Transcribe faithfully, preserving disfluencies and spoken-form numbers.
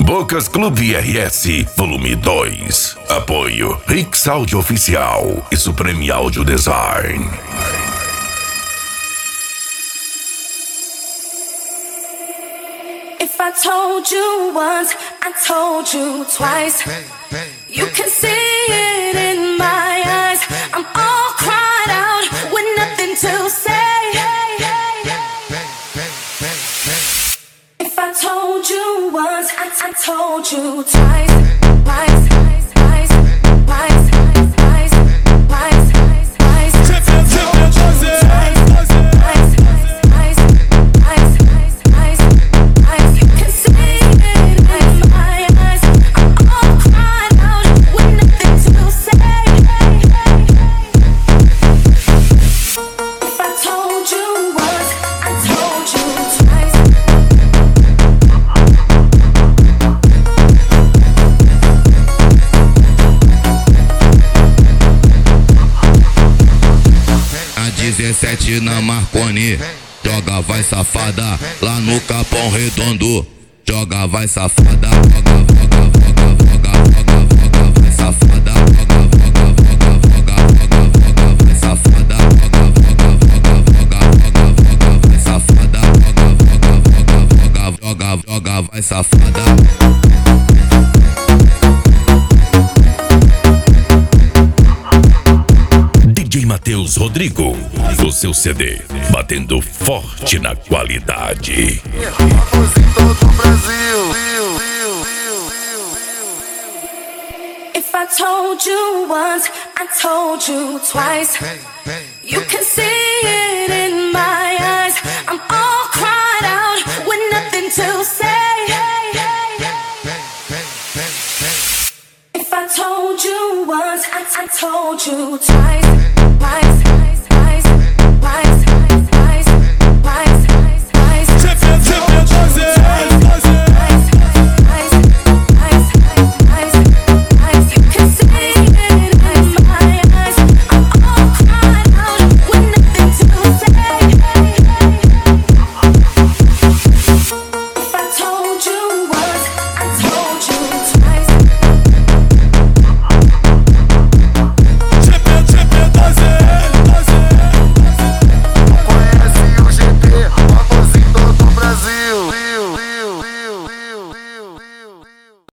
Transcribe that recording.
Bocas Clube R S, volume dois. Apoio Rix Audio Oficial e Supreme Audio Design. If I told you once, I told you twice. You can see it in my eyes. I'm all cried out with nothing to say. If I told you once, I, I told you twice, twice, twice, twice, twice, twice, twice, twice. Tip, tip, tip, tip, tip, dezessete na Marconi, joga vai safada, lá no Capão Redondo, joga vai safada, joga, joga, joga, joga, joga, joga, vai safada, joga, joga, joga, joga, joga, joga, vai safada, joga, joga, joga, joga, joga, joga, vai safada, joga, joga, joga, joga, joga, joga, vai safada. D J Matheus Rodrigo, o seu C D, batendo forte na qualidade. If I told you once, I told you twice. You can see it in my eyes. I'm all cried out with nothing to say. If I told you once, I, I told you twice, twice.